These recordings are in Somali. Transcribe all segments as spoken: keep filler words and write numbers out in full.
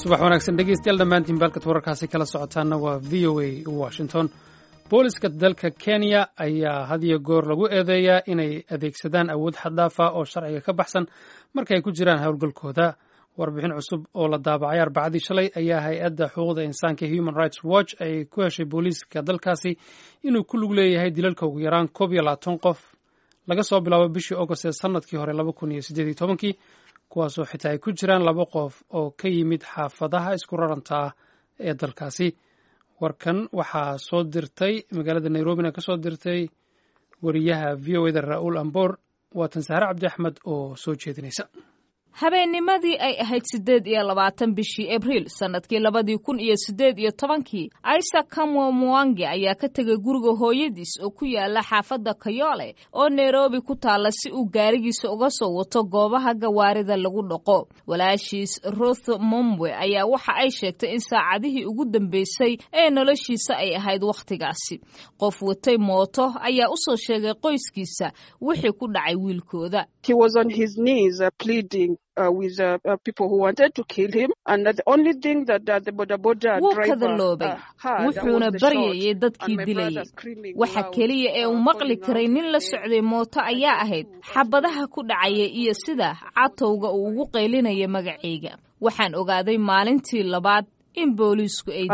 subax wanaagsan dhegeystayaal dhammaantiin baalkad wararkaasi kala socotaana waa v o a washington booliska dalka kenya ayaa had iyo goor lagu eedeeyaa inay adeegsadaan awood xaddaafa oo sharciga ka baxsan marka ay ku jiraan howlgalkooda warbixin cusub oo la daabacay arbacadii shalay ayaa hay-adda xuquuqda insaanka human rights watch ay ku heshay booliiska dalkaasi inuu ku lug leeyahay dilalka ugu yaraan koob iyo labaatan qof laga soo bilaabo bishii agost ee sanadkii hore laba kun iyo siddeed iyo tobankii kuwaasoo xitaa ay ku jiraan laba qof oo ka yimid xaafadaha isku raranta ah ee dalkaasi warkan waxaa soo dirtay magaalada nairobina ka soo dirtay wariyaha v o eda ra-uul amboor waatan sahre cabdi axmed oo soo jeedinaysa habeennimadii ay ahayd siddeed iyo labaatan bishii abriil sannadkii labadii kun iyo siddeed iyo tobankii isaac kamwo mwangi ayaa ka tegay guriga hooyadiis oo ku yaala xaafadda kayole oo nairobi ku taalla si uu gaarigiisa uga soo wato goobaha gawaarida lagu dhaqo walaashiis ruth mombwe ayaa waxa ay sheegtay in saacadihii ugu dambeysay ee noloshiisa ay ahayd wakhtigaasi qof watay mooto ayaa u soo sheegay qoyskiisa wixii ku dhacay wiilkooda. He was on his knees uh, pleading Uh, with uh, uh, people who wanted to kill him, and the only thing that uh, the boda boda driver uh, had wuxuuna baryayay dadkii dilayay waxa keliya ee uu maqli karay nin la socday mooto ayaa ahayd xabadaha ku dhacaya iyo sida catowga uu ugu qaylinaya magacayga. Waxaan ogaaday maalintii labaad in booliisku ay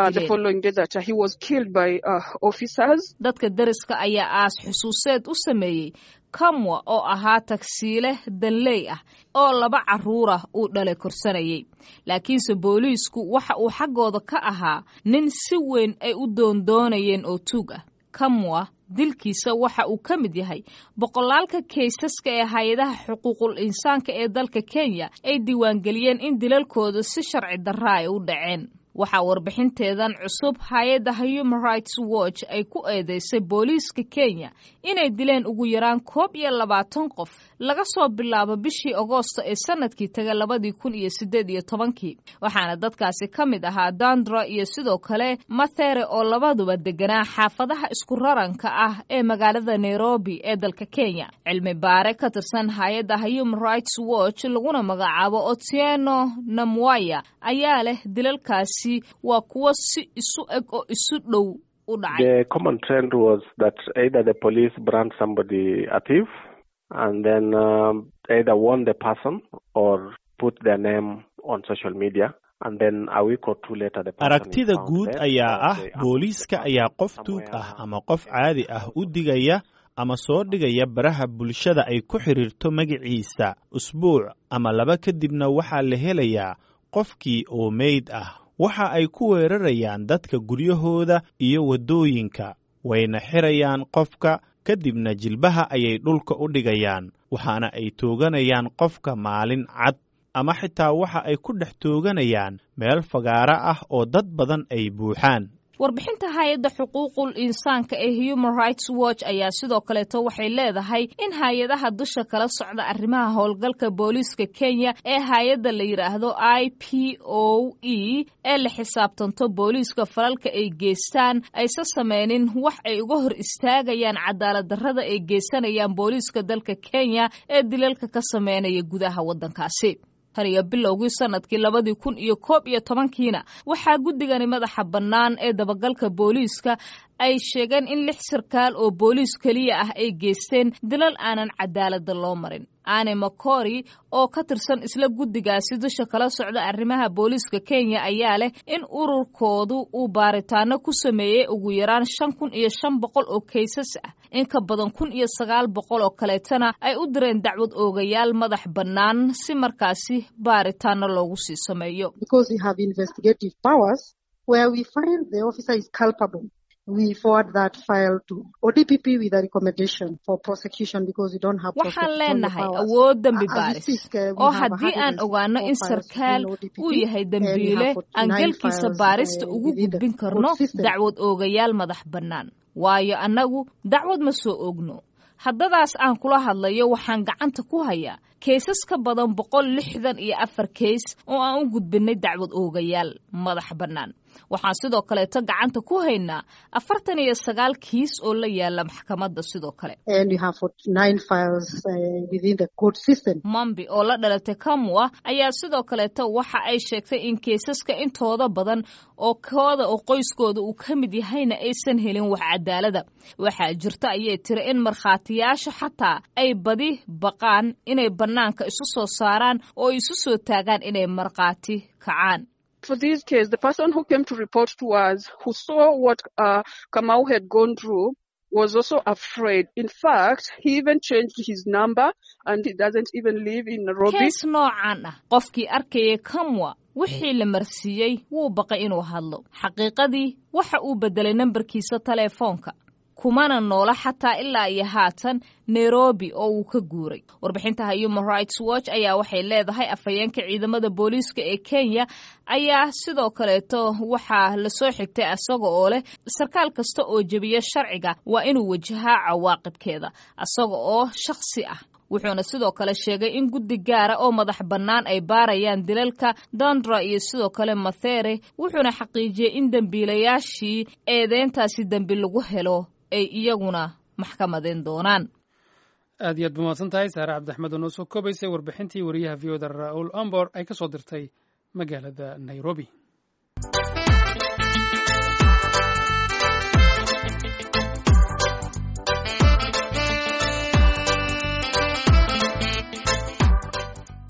dileen dadka dariska ayaa aas xusuuseed u sameeyey kamwa oo ahaa tagsiile danley ah oo laba carruurah uu dhalay korsanayay laakiinse booliisku waxa uu xaggooda ka ahaa nin si weyn ay u doondoonayeen oo tuug ah. kamwa dilkiisa waxa uu ka mid yahay boqolaalka kaysaska ee hay-adaha xuquuqul insaanka ee dalka Kenya ay diiwaangeliyeen in dilalkooda si sharci darra ay u dhaceen. waxaa warbixinteedan cusub hay-adda Human Rights Watch ay ku eedeysay booliiska Kenya inay dileen ugu yaraan koob iyo labaatan qof laga soo bilaabo bishii Agoosto ee sanadkii taga labadii kun iyo siddeed iyo tobankii waxaana dadkaasi ka mid ahaa Dandra iyo sidoo kale Mathere oo labaduba deganaa xaafadaha isku raranka ah ee magaalada Nairobi ee dalka Kenya. cilmi baare ka tirsan hay-adda Human Rights Watch laguna magacaabo Otieno Namwaya ayaa leh dilalkaasi waa kuwa si isu eg oo isu dhow u dhacay. The common trend was that either the police brand somebody a thief and then um, either warn the person or put their name on social media. aragtida guud ayaa ah booliiska ayaa qof tuug ah ama qof caadi ah u digaya ama soo dhigaya baraha bulshada ay ku xiriirto magaciisa usbuuc ama laba kadibna waxaa la helayaa qofkii oo meyd ah. waxa ay ku weerarayaan dadka guryahooda iyo waddooyinka wayna xirayaan qofka kadibna jilbaha ayay dhulka u dhigayaan waxaana ay tooganayaan qofka maalin cad ama xitaa waxa ay ku dhex tooganayaan meel fagaara ah oo dad badan ay buuxaan. warbixinta hay-adda xuquuqul insaanka ee Human Rights Watch ayaa sidoo kaleeto waxay leedahay in hay-adaha dusha kala socda arrimaha howlgalka booliiska Kenya ee hay-adda la yiraahdo I P O E ee la xisaabtanto booliiska falalka ay geystaan aysan sameynin wax ay uga hor istaagayaan cadaalad darrada ay geysanayaan booliiska dalka Kenya ee dilalka ka sameynaya gudaha waddankaasi. hariya bilowgii sanadkii labadii kun iyo koob iyo tobankiina waxaa guddigani madaxa bannaan ee dabagalka booliiska ay sheegeen in lix sarkaal oo booliis kaliya ah ay geysteen dilal aanan cadaaladda loo marin. Anne Makori oo ka tirsan isla guddigaasi dusha kala socda arrimaha booliiska Kenya ayaa leh in ururkoodu uu baaritaano ku sameeyay ugu yaraan shan kun iyo shan boqol oo kaysas ah in ka badan kun iyo sagaal boqol oo kaleetana ay u direen dacwad oogayaal madax bannaan si markaasi baaritaano loogu sii sameeyo. Because we have investigative powers where we find the officer is culpable. We forward that file to O D P P with a recommendation for prosecution because we don't have waxaan leenahay awood dambi baaris oo haddii aan ogaano in sarkaal uu yahay dambiile aan galkiisa baarista ugu gudbin karno dacwad oogayaal madax bannaan waayo annagu dacwad ma soo ogno. haddadaas aan kula hadlayo waxaan gacanta ku hayaa keysas ka badan boqol lixdan iyo afar keys oo aan u gudbinay dacwad oogayaal madax bannaan. waxaan sidoo kaleeto gacanta ku haynaa afartan iyo sagaal kiis oo la yaala maxkamadda sidoo kale. Mambi oo la dhalatay Kamwa ayaa sidoo kaleeto waxa ay sheegtay in keesaska intooda badan oo kooda oo qoyskooda uu ka mid yahayna aysan helin wax cadaalada. waxaa jirta ayay tiri in markhaatiyaasha xataa ay badi baqaan inay bannaanka isu soo saaraan oo isu soo taagaan inay markhaati kacaan. For this case, the person who came to report to us, who saw what uh, Kamau had gone through, was also afraid. In fact, he even changed his number and he doesn't even live in Nairobi. Kees noocan ah qofkii arkayay Kamwa wixii la marsiiyey wuu baqay inuu hadlo. xaqiiqadii waxa uu bedelay nambarkiisa telefoonka. kumana noola xataa ilaa iyo haatan Nairobi oo uu ka guuray. warbixinta Human Rights Watch ayaa waxay leedahay afhayeenka ciidamada booliiska ee Kenya ayaa sidoo kaleeto waxaa la soo xigtay asaga oo leh sarkaal kasta oo jabiya sharciga waa inuu wajahaa cawaaqibkeeda asaga oo shakhsi ah. wuxuuna sidoo kale sheegay in guddi gaara oo madax bannaan ay baarayaan dilalka Dandra iyo sidoo kale Mathere, wuxuuna xaqiijiyay in dambiilayaashii eedeyntaasi dambi lagu helo ay iyaguna maxkamadeen doonaan. aad iyo aad buu mahadsan tahay Saare Cabdixmed oo noo soo koobaysay warbixintii wariyaha V O da Raul Ambor ay ka soo dirtay magaalada Nairobi.